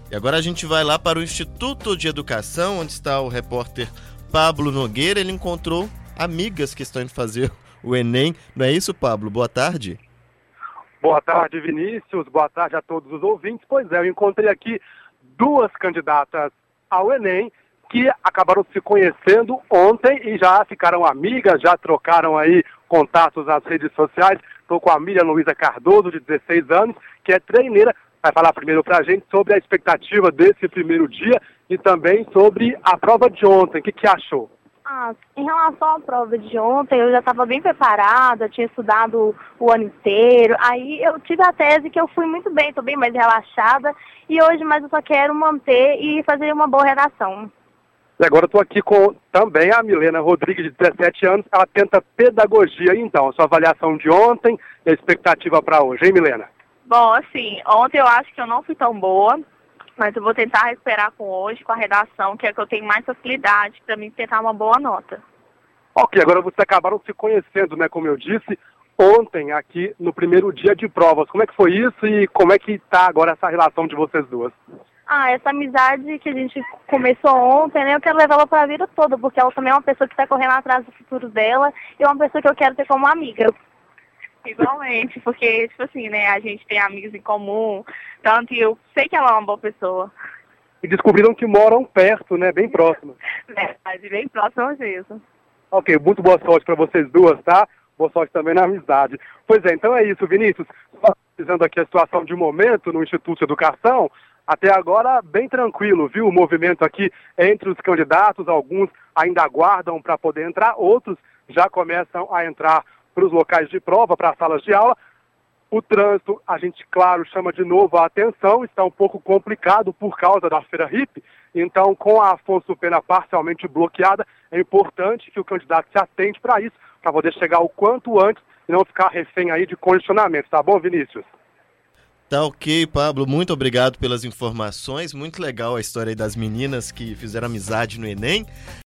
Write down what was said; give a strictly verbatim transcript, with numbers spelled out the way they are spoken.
E agora a gente vai lá para o Instituto de Educação, onde está o repórter Pablo Nogueira. Ele encontrou amigas que estão indo fazer o Enem. Não é isso, Pablo? Boa tarde. Boa tarde, Vinícius. Boa tarde a todos os ouvintes. Pois é, eu encontrei aqui duas candidatas ao Enem que acabaram se conhecendo ontem e já ficaram amigas, já trocaram aí contatos nas redes sociais. Estou com a Miriam Luísa Cardoso, de dezesseis anos, que é treineira. Vai falar primeiro para a gente sobre a expectativa desse primeiro dia e também sobre a prova de ontem. O que, que achou? Ah, em relação à prova de ontem, eu já estava bem preparada, tinha estudado o ano inteiro. Aí eu tive a tese que eu fui muito bem, estou bem mais relaxada. E hoje, mas eu só quero manter e fazer uma boa redação. E agora eu estou aqui com também a Milena Rodrigues, de dezessete anos. Ela tenta pedagogia. Então, a sua avaliação de ontem e a expectativa para hoje, hein, Milena? Bom, assim, ontem eu acho que eu não fui tão boa, mas eu vou tentar recuperar com hoje, com a redação, que é que eu tenho mais facilidade para mim tentar uma boa nota. Ok, agora vocês acabaram se conhecendo, né, como eu disse, ontem aqui no primeiro dia de provas. Como é que foi isso e como é que está agora essa relação de vocês duas? Ah, essa amizade que a gente começou ontem, né, eu quero levar ela para a vida toda, porque ela também é uma pessoa que está correndo atrás do futuro dela e é uma pessoa que eu quero ter como amiga. Igualmente, porque, tipo assim, né, a gente tem amigos em comum, tanto e eu sei que ela é uma boa pessoa. E descobriram que moram perto, né, bem próximas. Verdade, bem próximo mesmo. Ok, muito boa sorte para vocês duas, tá? Boa sorte também na amizade. Pois é, então é isso, Vinícius. Analisando aqui a situação de momento no Instituto de Educação, até agora bem tranquilo, viu? O movimento aqui entre os candidatos, alguns ainda aguardam para poder entrar, outros já começam a entrar para os locais de prova, para as salas de aula. O trânsito, a gente, claro, chama de novo a atenção, está um pouco complicado por causa da Feira Hippie. Então, com a Afonso Pena parcialmente bloqueada, é importante que o candidato se atente para isso, para poder chegar o quanto antes e não ficar refém aí de condicionamento. Tá bom, Vinícius? Tá ok, Pablo. Muito obrigado pelas informações. Muito legal a história aí das meninas que fizeram amizade no Enem.